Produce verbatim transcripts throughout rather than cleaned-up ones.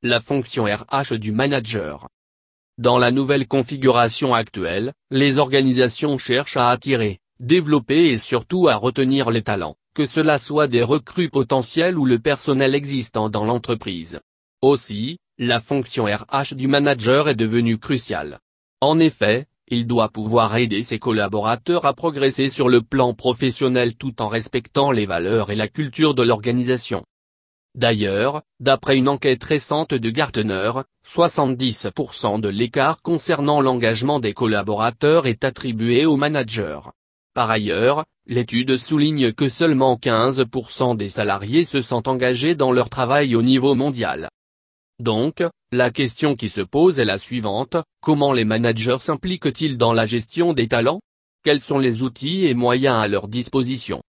La fonction R H du manager. Dans la nouvelle configuration actuelle, les organisations cherchent à attirer, développer et surtout à retenir les talents, que cela soit des recrues potentielles ou le personnel existant dans l'entreprise. Aussi, la fonction R H du manager est devenue cruciale. En effet, il doit pouvoir aider ses collaborateurs à progresser sur le plan professionnel tout en respectant les valeurs et la culture de l'organisation. D'ailleurs, d'après une enquête récente de Gartner, soixante-dix pour cent de l'écart concernant l'engagement des collaborateurs est attribué aux managers. Par ailleurs, l'étude souligne que seulement quinze pour cent des salariés se sentent engagés dans leur travail au niveau mondial. Donc, la question qui se pose est la suivante, comment les managers s'impliquent-ils dans la gestion des talents? Quels sont les outils et moyens à leur disposition?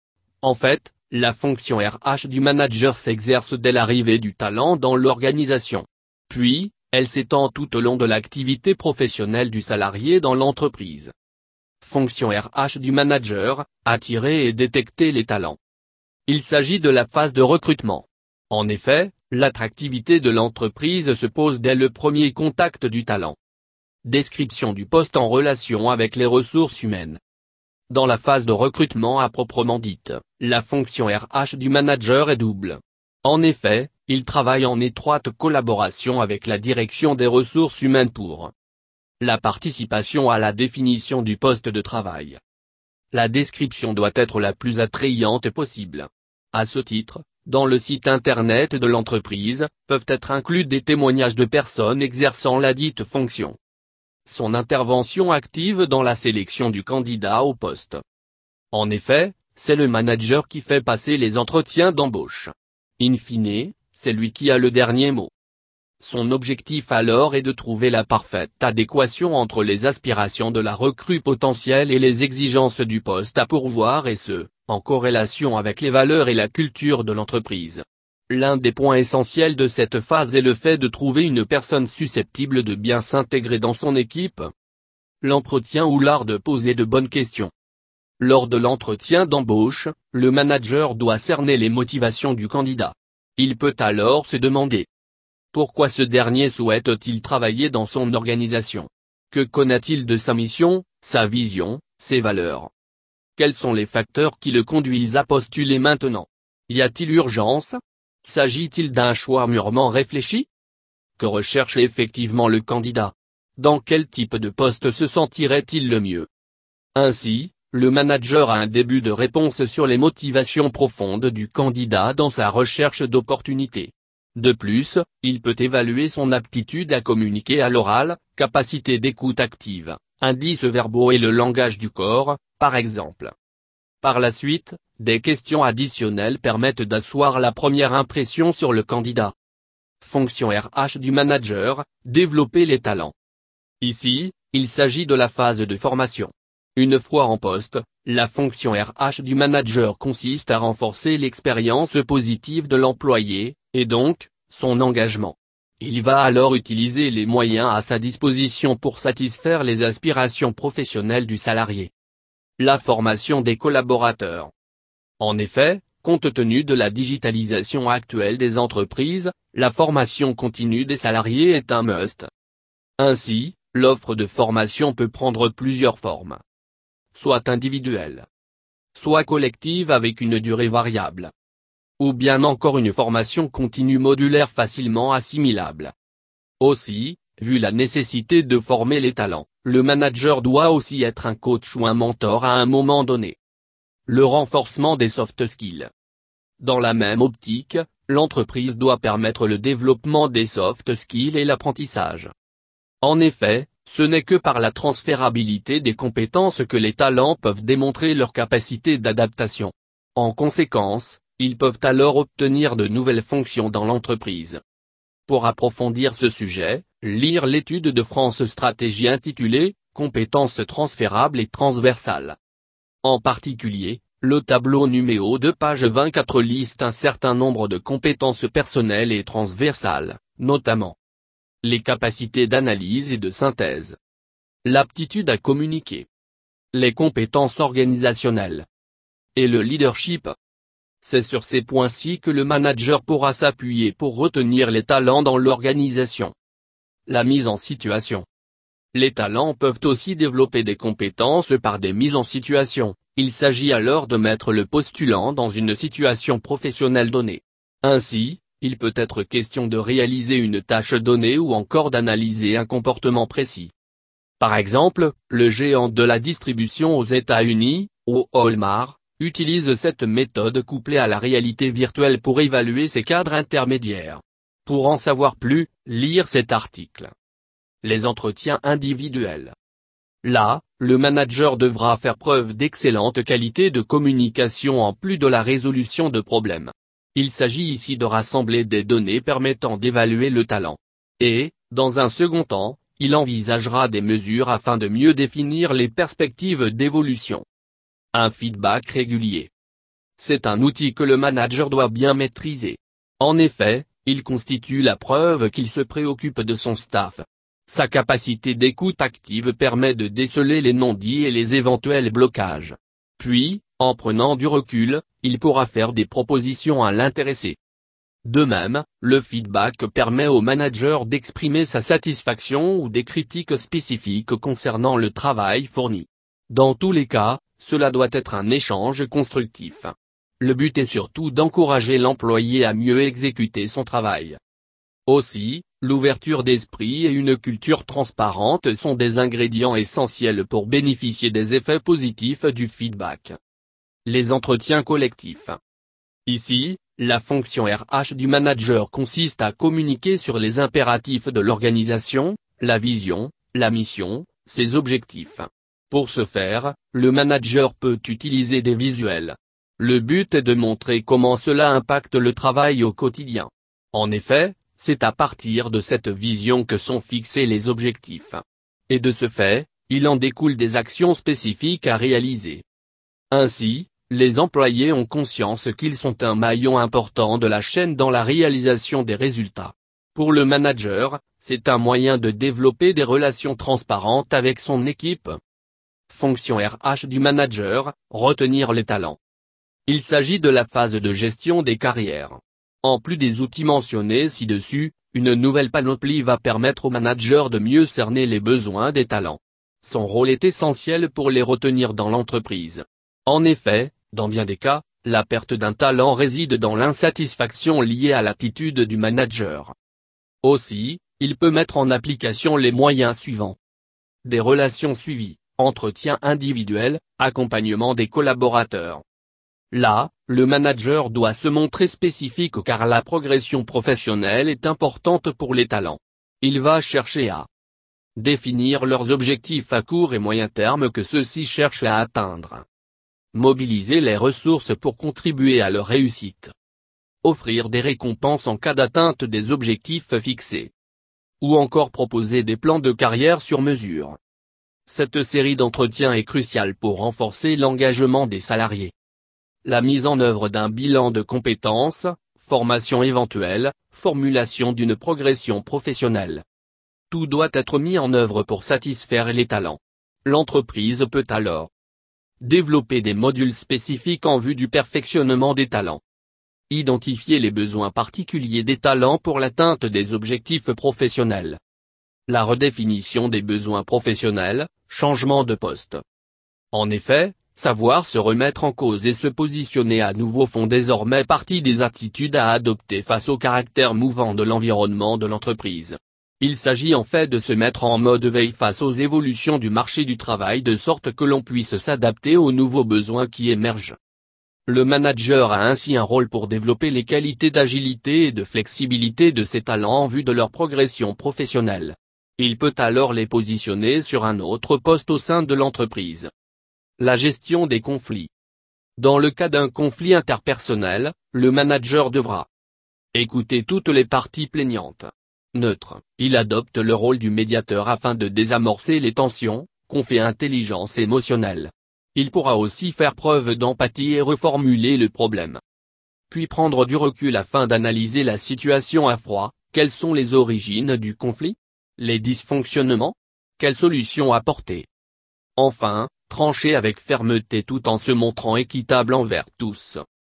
En fait, la fonction R H du manager s'exerce dès l'arrivée du talent dans l'organisation. Puis, elle s'étend tout au long de l'activité professionnelle du salarié dans l'entreprise. Fonction R H du manager, attirer et détecter les talents. Il s'agit de la phase de recrutement. En effet, l'attractivité de l'entreprise se pose dès le premier contact du talent. Description du poste en relation avec les ressources humaines. Dans la phase de recrutement à proprement dite, la fonction R H du manager est double. En effet, il travaille en étroite collaboration avec la direction des ressources humaines pour la participation à la définition du poste de travail. La description doit être la plus attrayante possible. À ce titre, dans le site internet de l'entreprise, peuvent être inclus des témoignages de personnes exerçant la dite fonction. Son intervention active dans la sélection du candidat au poste. En effet, c'est le manager qui fait passer les entretiens d'embauche. In fine, c'est lui qui a le dernier mot. Son objectif alors est de trouver la parfaite adéquation entre les aspirations de la recrue potentielle et les exigences du poste à pourvoir et ce, en corrélation avec les valeurs et la culture de l'entreprise. L'un des points essentiels de cette phase est le fait de trouver une personne susceptible de bien s'intégrer dans son équipe. L'entretien ou l'art de poser de bonnes questions. Lors de l'entretien d'embauche, le manager doit cerner les motivations du candidat. Il peut alors se demander pourquoi ce dernier souhaite-t-il travailler dans son organisation? Que connaît-il de sa mission, sa vision, ses valeurs? Quels sont les facteurs qui le conduisent à postuler maintenant? Y a-t-il urgence? S'agit-il d'un choix mûrement réfléchi? Que recherche effectivement le candidat? Dans quel type de poste se sentirait-il le mieux? Ainsi, le manager a un début de réponse sur les motivations profondes du candidat dans sa recherche d'opportunités. De plus, il peut évaluer son aptitude à communiquer à l'oral, capacité d'écoute active, indices verbaux et le langage du corps, par exemple. Par la suite, des questions additionnelles permettent d'asseoir la première impression sur le candidat. Fonction R H du manager, développer les talents. Ici, il s'agit de la phase de formation. Une fois en poste, la fonction R H du manager consiste à renforcer l'expérience positive de l'employé, et donc, son engagement. Il va alors utiliser les moyens à sa disposition pour satisfaire les aspirations professionnelles du salarié. La formation des collaborateurs. En effet, compte tenu de la digitalisation actuelle des entreprises, la formation continue des salariés est un must. Ainsi, l'offre de formation peut prendre plusieurs formes. Soit individuelle, soit collective avec une durée variable, ou bien encore une formation continue modulaire facilement assimilable. Aussi, vu la nécessité de former les talents, le manager doit aussi être un coach ou un mentor à un moment donné. Le renforcement des soft skills. Dans la même optique, l'entreprise doit permettre le développement des soft skills et l'apprentissage. En effet, ce n'est que par la transférabilité des compétences que les talents peuvent démontrer leur capacité d'adaptation. En conséquence, ils peuvent alors obtenir de nouvelles fonctions dans l'entreprise. Pour approfondir ce sujet, lire l'étude de France Stratégie intitulée « Compétences transférables et transversales ». En particulier, le tableau numéro deux page vingt-quatre liste un certain nombre de compétences personnelles et transversales, notamment les capacités d'analyse et de synthèse, l'aptitude à communiquer, les compétences organisationnelles et le leadership. C'est sur ces points-ci que le manager pourra s'appuyer pour retenir les talents dans l'organisation. La mise en situation. Les talents peuvent aussi développer des compétences par des mises en situation. Il s'agit alors de mettre le postulant dans une situation professionnelle donnée. Ainsi, il peut être question de réaliser une tâche donnée ou encore d'analyser un comportement précis. Par exemple, le géant de la distribution aux États-Unis, ou Walmart, utilise cette méthode couplée à la réalité virtuelle pour évaluer ses cadres intermédiaires. Pour en savoir plus, lire cet article. Les entretiens individuels. Là, le manager devra faire preuve d'excellente qualité de communication en plus de la résolution de problèmes. Il s'agit ici de rassembler des données permettant d'évaluer le talent. Et, dans un second temps, il envisagera des mesures afin de mieux définir les perspectives d'évolution. Un feedback régulier. C'est un outil que le manager doit bien maîtriser. En effet, il constitue la preuve qu'il se préoccupe de son staff. Sa capacité d'écoute active permet de déceler les non-dits et les éventuels blocages. Puis, en prenant du recul, il pourra faire des propositions à l'intéressé. De même, le feedback permet au manager d'exprimer sa satisfaction ou des critiques spécifiques concernant le travail fourni. Dans tous les cas, cela doit être un échange constructif. Le but est surtout d'encourager l'employé à mieux exécuter son travail. Aussi, l'ouverture d'esprit et une culture transparente sont des ingrédients essentiels pour bénéficier des effets positifs du feedback. Les entretiens collectifs. Ici, la fonction R H du manager consiste à communiquer sur les impératifs de l'organisation, la vision, la mission, ses objectifs. Pour ce faire, le manager peut utiliser des visuels. Le but est de montrer comment cela impacte le travail au quotidien. En effet, c'est à partir de cette vision que sont fixés les objectifs. Et de ce fait, il en découle des actions spécifiques à réaliser. Ainsi, les employés ont conscience qu'ils sont un maillon important de la chaîne dans la réalisation des résultats. Pour le manager, c'est un moyen de développer des relations transparentes avec son équipe. Fonction R H du manager, retenir les talents. Il s'agit de la phase de gestion des carrières. En plus des outils mentionnés ci-dessus, une nouvelle panoplie va permettre au manager de mieux cerner les besoins des talents. Son rôle est essentiel pour les retenir dans l'entreprise. En effet, dans bien des cas, la perte d'un talent réside dans l'insatisfaction liée à l'attitude du manager. Aussi, il peut mettre en application les moyens suivants. Des relations suivies, entretien individuel, accompagnement des collaborateurs. Là, le manager doit se montrer spécifique car la progression professionnelle est importante pour les talents. Il va chercher à définir leurs objectifs à court et moyen terme que ceux-ci cherchent à atteindre. Mobiliser les ressources pour contribuer à leur réussite. Offrir des récompenses en cas d'atteinte des objectifs fixés. Ou encore proposer des plans de carrière sur mesure. Cette série d'entretiens est cruciale pour renforcer l'engagement des salariés. La mise en œuvre d'un bilan de compétences, formation éventuelle, formulation d'une progression professionnelle. Tout doit être mis en œuvre pour satisfaire les talents. L'entreprise peut alors développer des modules spécifiques en vue du perfectionnement des talents. Identifier les besoins particuliers des talents pour l'atteinte des objectifs professionnels. La redéfinition des besoins professionnels, changement de poste. En effet, savoir se remettre en cause et se positionner à nouveau font désormais partie des attitudes à adopter face au caractère mouvant de l'environnement de l'entreprise. Il s'agit en fait de se mettre en mode veille face aux évolutions du marché du travail de sorte que l'on puisse s'adapter aux nouveaux besoins qui émergent. Le manager a ainsi un rôle pour développer les qualités d'agilité et de flexibilité de ses talents en vue de leur progression professionnelle. Il peut alors les positionner sur un autre poste au sein de l'entreprise. La gestion des conflits. Dans le cas d'un conflit interpersonnel, le manager devra écouter toutes les parties plaignantes. Neutre, il adopte le rôle du médiateur afin de désamorcer les tensions, confier intelligence émotionnelle. Il pourra aussi faire preuve d'empathie et reformuler le problème. Puis prendre du recul afin d'analyser la situation à froid. Quelles sont les origines du conflit? Les dysfonctionnements? Quelles solutions apporter? Enfin, trancher avec fermeté tout en se montrant équitable envers tous.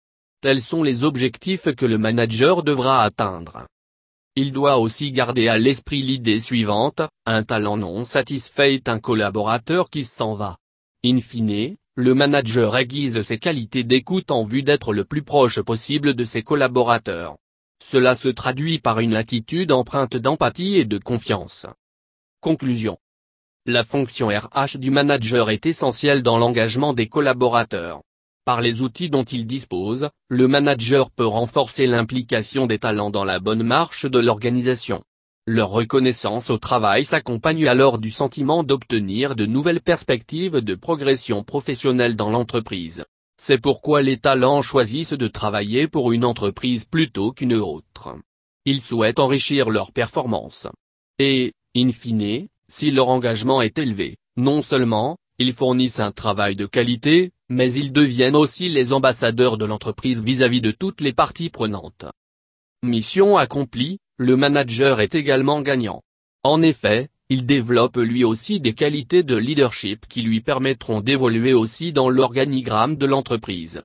Tels sont les objectifs que le manager devra atteindre. Il doit aussi garder à l'esprit l'idée suivante, un talent non satisfait est un collaborateur qui s'en va. In fine, le manager aiguise ses qualités d'écoute en vue d'être le plus proche possible de ses collaborateurs. Cela se traduit par une attitude empreinte d'empathie et de confiance. Conclusion. La fonction R H du manager est essentielle dans l'engagement des collaborateurs. Par les outils dont il dispose, le manager peut renforcer l'implication des talents dans la bonne marche de l'organisation. Leur reconnaissance au travail s'accompagne alors du sentiment d'obtenir de nouvelles perspectives de progression professionnelle dans l'entreprise. C'est pourquoi les talents choisissent de travailler pour une entreprise plutôt qu'une autre. Ils souhaitent enrichir leur performance. Et, in fine, si leur engagement est élevé, non seulement, ils fournissent un travail de qualité, mais ils deviennent aussi les ambassadeurs de l'entreprise vis-à-vis de toutes les parties prenantes. Mission accomplie, le manager est également gagnant. En effet, il développe lui aussi des qualités de leadership qui lui permettront d'évoluer aussi dans l'organigramme de l'entreprise.